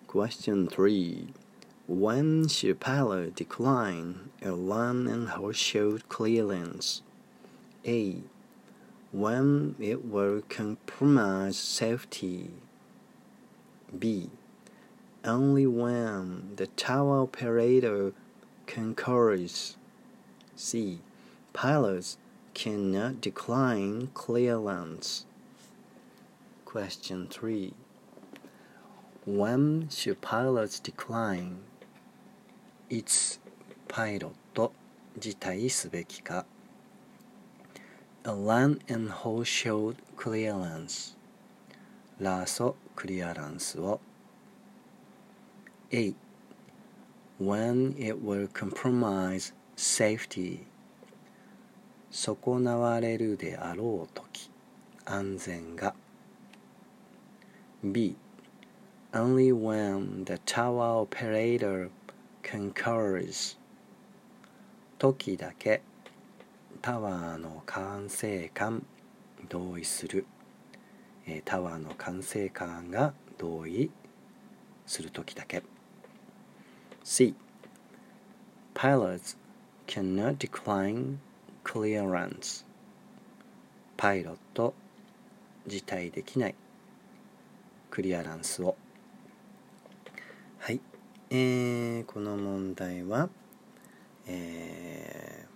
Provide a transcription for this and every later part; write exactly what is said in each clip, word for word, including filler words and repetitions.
Question three. When should pilot decline a land and horseshoe clearance? A. When it will compromise safety. B. Only when the tower operator concurs. C. Pilots cannot decline clearance. Question three. When should pilots decline? いつパイロット辞退すべきか。 A land and horseshoe clearance ラーソクリアランスを。 A. When it will compromise safety 損なわれるであろうとき、安全が。 B. Only when the tower operator concurs 時だけタワーの管制官同意する、えー、タワーの管制官が同意する時だけ。 C. Pilots cannot decline clearance パイロット辞退できないクリアランスを。はい、えー、この問題は、え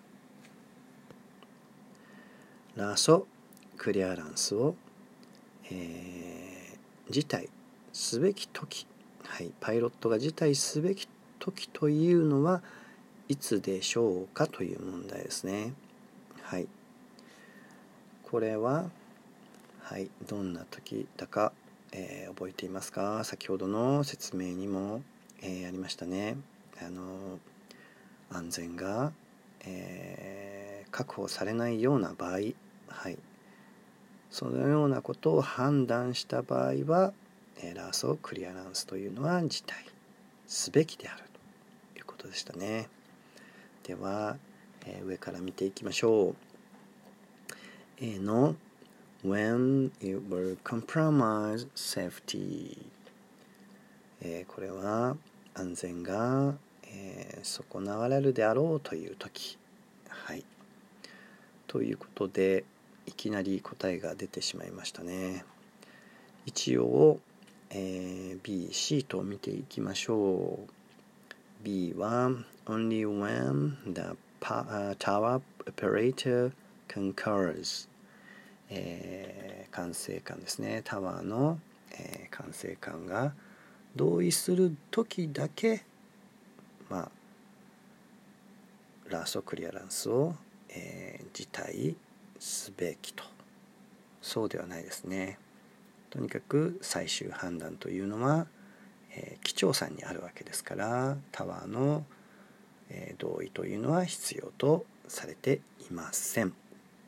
ー、ラーソクリアランスを、えー、辞退すべきとき、はい、パイロットが辞退すべきときというのはいつでしょうかという問題ですね。はい、これは、はい、どんなときだかえー、覚えていますか？先ほどの説明にも、えー、ありましたね。あの安全が、えー、確保されないような場合、はい、そのようなことを判断した場合は、えー、ラーソクリアランスというのは辞退すべきであるということでしたね。では、えー、上から見ていきましょう。A のWhen it will compromise safety、えー、これは安全が、えー、損なわれるであろうという時、はい、ということでいきなり答えが出てしまいましたね。一応、えー、B、C と見ていきましょう。 B は Only when the tower operator concurs、えー、管制官ですね。タワーの、えー、管制官が同意する時だけ、まあ、ラーソクリアランスを、えー、辞退すべきと。そうではないですね。とにかく最終判断というのは、えー、機長さんにあるわけですから、タワーの、えー、同意というのは必要とされていません。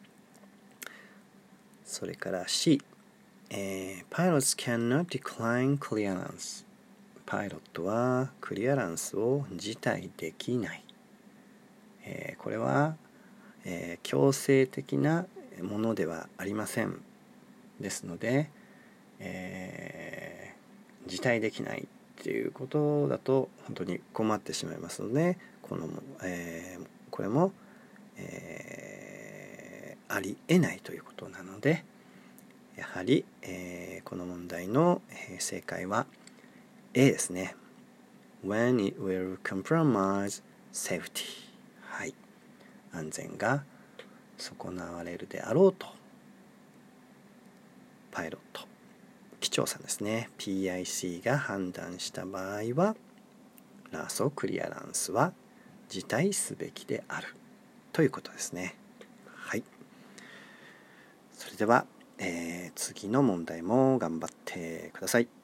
それから C、えー、Pilots cannot decline clearance パイロットはクリアランスを辞退できない、えー、これは、えー、強制的なものではありません。ですので、えー、辞退できないっていうことだと本当に困ってしまいますので、この、えー、これも、えー、ありえないということなので、やはり、えー、この問題の、えー、正解は A ですね。When it will compromise safety、はい、安全が損なわれるであろうとパイロット、機長さんですね、 ピーアイシー が判断した場合はラーソクリアランスは辞退すべきであるということですね。はい、それでは、えー、次の問題も頑張ってください。